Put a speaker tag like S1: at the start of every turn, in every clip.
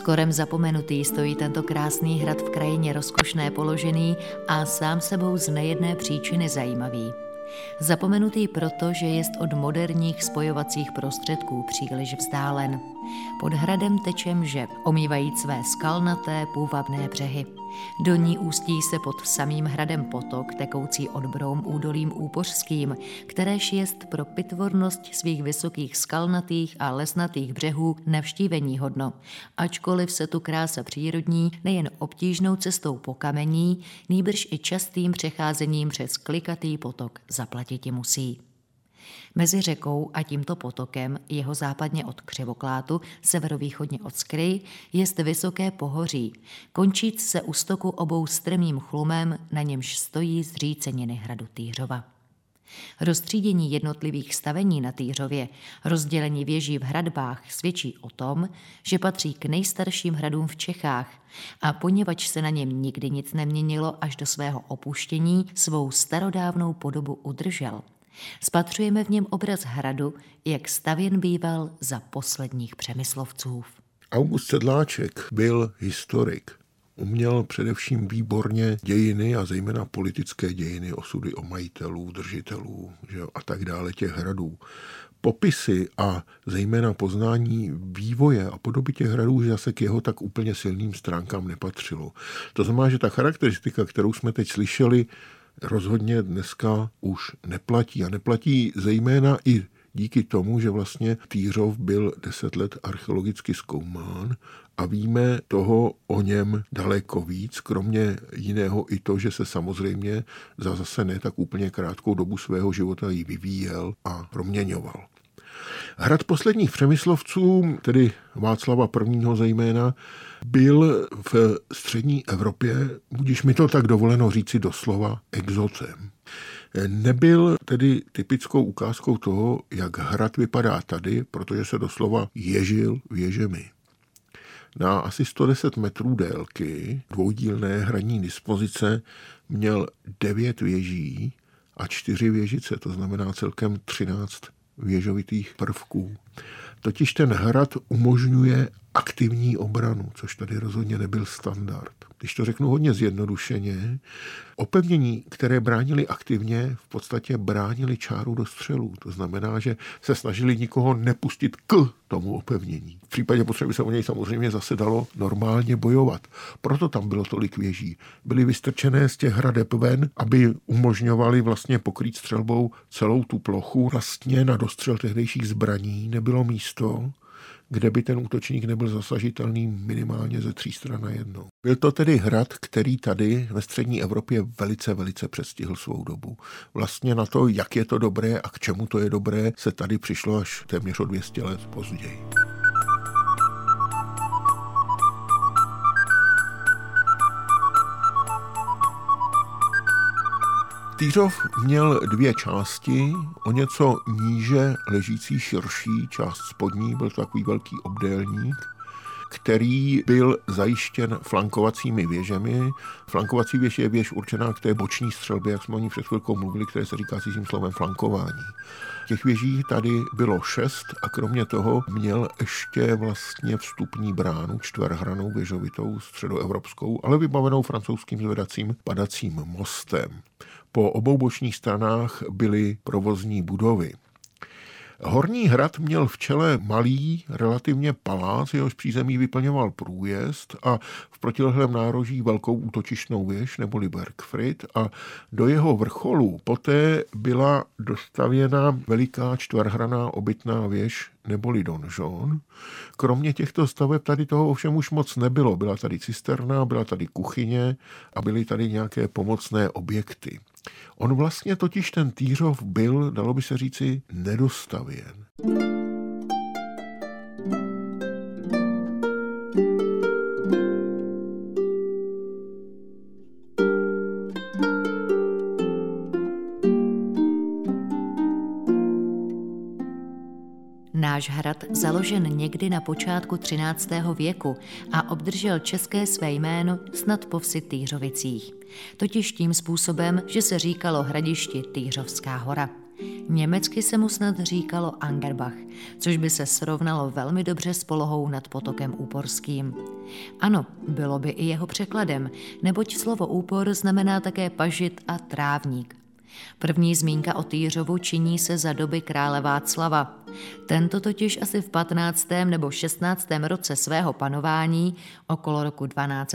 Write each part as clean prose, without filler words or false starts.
S1: Skorem zapomenutý stojí tento krásný hrad v krajině rozkošné položený a sám sebou z nejedné příčiny zajímavý. Zapomenutý proto, že jest od moderních spojovacích prostředků příliš vzdálen. Pod hradem teče mže, omývají své skalnaté, půvabné břehy. Do ní ústí se pod samým hradem potok, tekoucí Odbroum údolím úpořským, kteréž jest pro pitvornost svých vysokých skalnatých a lesnatých břehů navštíveníhodno, ačkoliv se tu krása přírodní nejen obtížnou cestou po kamení, nýbrž i častým přecházením přes klikatý potok zaplatiti musí. Mezi řekou a tímto potokem, jeho západně od Křivoklátu, severovýchodně od Skry, jest vysoké pohoří, končíc se u stoku obou strmým chlumem, na němž stojí zříceniny hradu Týřova. Roztřídění jednotlivých stavení na Týřově, rozdělení věží v hradbách svědčí o tom, že patří k nejstarším hradům v Čechách a poněvadž se na něm nikdy nic neměnilo až do svého opuštění, svou starodávnou podobu udržel. Spatřujeme v něm obraz hradu, jak stavěn býval za posledních Přemyslovců.
S2: August Sedláček byl historik. Uměl především výborně dějiny a zejména politické dějiny, osudy o majitelů, držitelů, že jo, a tak dále těch hradů. Popisy a zejména poznání vývoje a podoby těch hradů zase k jeho tak úplně silným stránkám nepatřilo. To znamená, že ta charakteristika, kterou jsme teď slyšeli, rozhodně dneska už neplatí. A neplatí zejména i díky tomu, že vlastně Týřov byl 10 let archeologicky zkoumán a víme toho o něm daleko víc, kromě jiného i to, že se samozřejmě za zase ne tak úplně krátkou dobu svého života ji vyvíjel a proměňoval. Hrad posledních Přemyslovců, tedy Václava I. zejména, byl v střední Evropě, budiž mi to tak dovoleno říci doslova, exotem. Nebyl tedy typickou ukázkou toho, jak hrad vypadá tady, protože se doslova ježil věžemi. Na asi 110 metrů délky dvoudílné hradní dispozice měl 9 věží a 4 věžice, to znamená celkem 13 věžovitých prvků. Totiž ten hrad umožňuje aktivní obranu, což tady rozhodně nebyl standard. Když to řeknu hodně zjednodušeně, opevnění, které bránili aktivně, v podstatě bránili čáru do střelů. To znamená, že se snažili nikoho nepustit k tomu opevnění. V případě potřeby se o něj samozřejmě zase dalo normálně bojovat. Proto tam bylo tolik věží. Byly vystrčené z těch hradeb ven, aby umožňovali vlastně pokrýt střelbou celou tu plochu. Vlastně na dostřel tehdejších zbraní nebylo místo, kde by ten útočník nebyl zasažitelný minimálně ze 3 stran najednou. Byl to tedy hrad, který tady ve střední Evropě velice, velice přestihl svou dobu. Vlastně na to, jak je to dobré a k čemu to je dobré, se tady přišlo až téměř o 200 let později. Týřov měl 2 části, o něco níže ležící širší část spodní, byl to takový velký obdélník, který byl zajištěn flankovacími věžemi. Flankovací věž je věž určená k té boční střelbě, jak jsme o ní před chvilkou mluvili, které se říká cizím slovem flankování. Těch věží tady bylo 6 a kromě toho měl ještě vlastně vstupní bránu, čtverhrannou věžovitou středoevropskou, ale vybavenou francouzským zvedacím padacím mostem. Po obou bočních stranách byly provozní budovy. Horní hrad měl v čele malý, relativně palác, jehož přízemí vyplňoval průjezd a v protilehlém nároží velkou útočišnou věž neboli Bergfried a do jeho vrcholu poté byla dostavěna veliká čtverhranná obytná věž neboli donžon. Kromě těchto staveb tady toho ovšem už moc nebylo. Byla tady cisterna, byla tady kuchyně a byly tady nějaké pomocné objekty. On vlastně totiž ten Týřov byl, dalo by se říci, nedostavěn.
S1: Náš hrad, založen někdy na počátku 13. věku a obdržel české své jméno snad po vsi Týřovicích. Totiž tím způsobem, že se říkalo hradišti Týřovská hora. Německy se mu snad říkalo Angerbach, což by se srovnalo velmi dobře s polohou nad potokem Úporským. Ano, bylo by i jeho překladem, neboť slovo Úpor znamená také pažit a trávník. První zmínka o Týřovu činí se za doby krále Václava. Tento totiž asi v 15. nebo 16. roce svého panování, okolo roku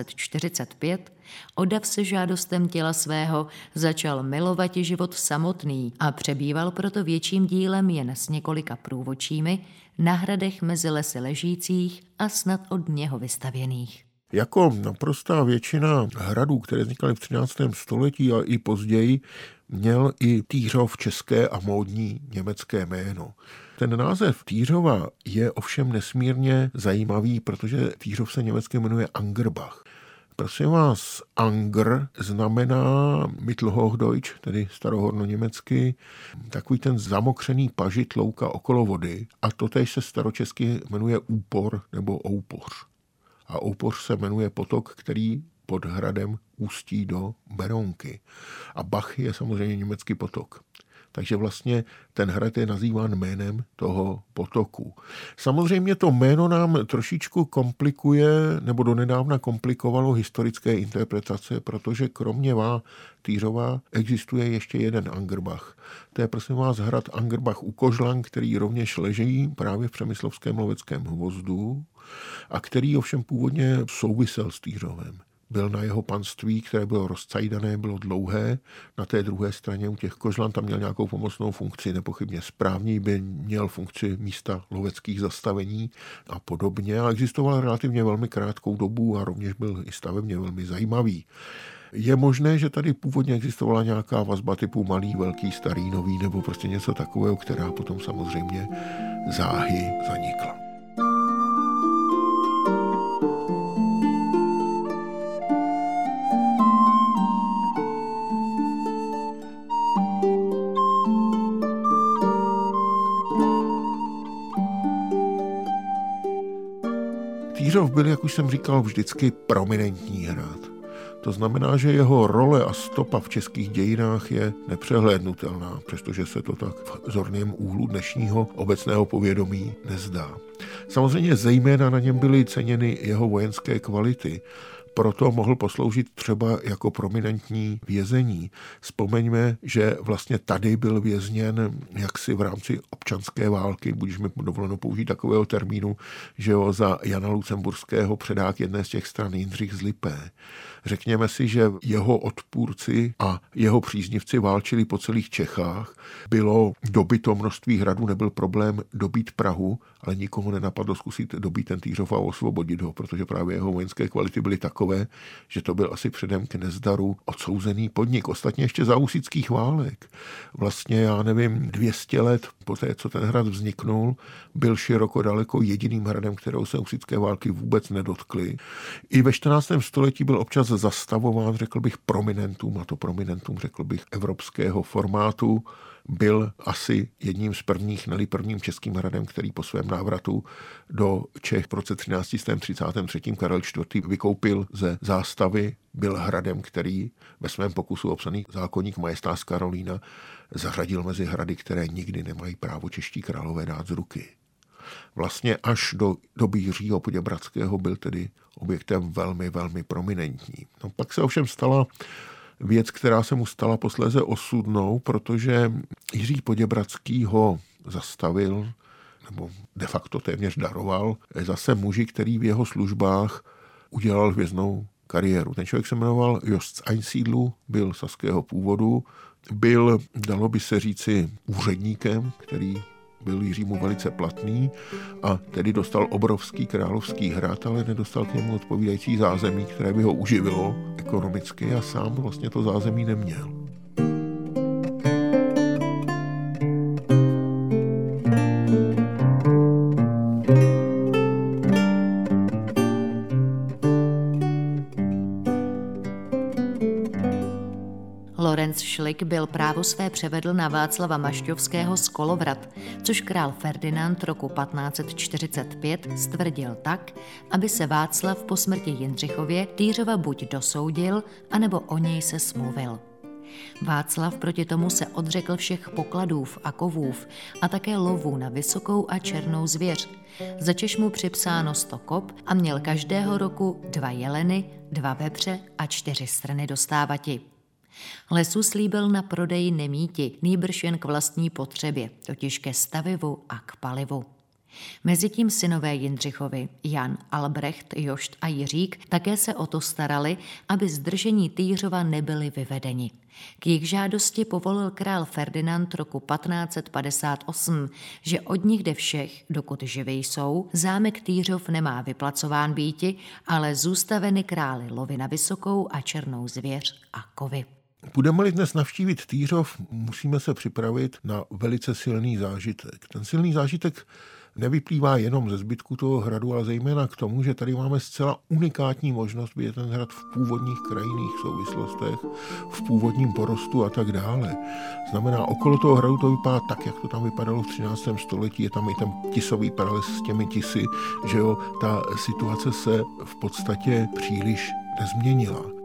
S1: 1245, oddav se žádostem těla svého, začal milovat život samotný a přebýval proto větším dílem jen s několika průvodčími na hradech mezi lesy ležících a snad od něho vystavěných.
S2: Jako naprostá většina hradů, které vznikaly v 13. století a i později, měl i Týřov české a módní německé jméno. Ten název Týřova je ovšem nesmírně zajímavý, protože Týřov se německy jmenuje Angerbach. Prosím vás, Anger znamená Mittelhochdeutsch, tedy starohornoněmecky, takový ten zamokřený pažit louka okolo vody, a totéž se staročesky jmenuje Úpor nebo Oupoř. A Oupoř se jmenuje potok, který pod hradem ústí do Berounky. A Bach je samozřejmě německý potok. Takže vlastně ten hrad je nazýván jménem toho potoku. Samozřejmě to jméno nám trošičku komplikuje, nebo donedávna komplikovalo historické interpretace, protože kromě Týřova existuje ještě jeden Angerbach. To je prosím vás hrad Angerbach u Kožlan, který rovněž leží právě v Přemyslovském loveckém hvozdu a který ovšem původně souvisel s Týřovem. Byl na jeho panství, které bylo rozcajdané, bylo dlouhé. Na té druhé straně u těch Kožlan tam měl nějakou pomocnou funkci, nepochybně správní, by měl funkci místa loveckých zastavení a podobně. A existoval relativně velmi krátkou dobu a rovněž byl i stavebně velmi zajímavý. Je možné, že tady původně existovala nějaká vazba typu malý, velký, starý, nový nebo prostě něco takového, která potom samozřejmě záhy zanikla. Týřov byl, jak už jsem říkal, vždycky prominentní hrad. To znamená, že jeho role a stopa v českých dějinách je nepřehlédnutelná, přestože se to tak v zorném úhlu dnešního obecného povědomí nezdá. Samozřejmě zejména na něm byly ceněny jeho vojenské kvality, proto mohl posloužit třeba jako prominentní vězení. Vzpomeňme, že vlastně tady byl vězněn jaksi v rámci občanské války, budíš mi dovoleno použít takového termínu, že ho za Jana Lucemburského předák jedné z těch stran Jindřich z Lipé. Řekněme si, že jeho odpůrci a jeho příznivci válčili po celých Čechách. Bylo dobyto množství hradů, nebyl problém dobít Prahu, ale nikomu nenapadlo zkusit dobít ten Týřov a osvobodit ho, protože právě jeho vojenské kvality byly takové, že to byl asi předem k nezdaru odsouzený podnik. Ostatně ještě za husitských válek. Vlastně, 200 let poté, co ten hrad vzniknul, byl široko daleko jediným hradem, kterého se husitské války vůbec nedotkly. I ve 14. století byl občas zastavován, řekl bych, prominentům, a to prominentům, řekl bych, evropského formátu. Byl asi jedním z prvních, neli prvním českým hradem, který po svém návratu do Čech v roce 1333. Karel IV. Vykoupil ze zástavy, byl hradem, který ve svém pokusu opsaný zákoník Majestas Karolína zařadil mezi hrady, které nikdy nemají právo čeští králové dát z ruky. Vlastně až do doby Jiřího Poděbradského byl tedy objektem velmi, velmi prominentní. No, pak se ovšem stala věc, která se mu stala posléze osudnou, protože Jiří Poděbradský ho zastavil, nebo de facto téměř daroval, zase muži, který v jeho službách udělal hvězdnou kariéru. Ten člověk se jmenoval Jost z Einsiedlu, byl saského původu, byl, dalo by se říci, úředníkem, který byl Jiřímu velice platný a tedy dostal obrovský královský hrad, ale nedostal k němu odpovídající zázemí, které by ho uživilo ekonomicky a sám vlastně to zázemí neměl.
S1: Lorenc Šlik byl právo své převedl na Václava Mašťovského z Kolovrat, což král Ferdinand roku 1545 stvrdil tak, aby se Václav po smrti Jindřichově Týřova buď dosoudil, anebo o něj se smluvil. Václav proti tomu se odřekl všech pokladův a kovův a také lovu na vysokou a černou zvěř, začež mu připsáno 100 kop a měl každého roku 2 jeleny, 2 vepře a 4 strny dostávati. Lesu slíbil na prodej nemíti, nýbrž jen k vlastní potřebě, totiž ke stavivu a k palivu. Mezitím synové Jindřichovi, Jan, Albrecht, Jošt a Jiřík, také se o to starali, aby zdržení Týřova nebyli vyvedeni. K jejich žádosti povolil král Ferdinand roku 1558, že od nich jde všech, dokud živí jsou, zámek Týřov nemá vyplacován býti, ale zůstaveny králi lovy na vysokou a černou zvěř a kovy.
S2: Budeme-li dnes navštívit Týřov, musíme se připravit na velice silný zážitek. Ten silný zážitek nevyplývá jenom ze zbytku toho hradu, ale zejména k tomu, že tady máme zcela unikátní možnost vidět ten hrad v původních krajinných souvislostech, v původním porostu a tak dále. Znamená, okolo toho hradu to vypadá tak, jak to tam vypadalo v 13. století, je tam i ten tisový prales s těmi tisy, že jo, ta situace se v podstatě příliš nezměnila.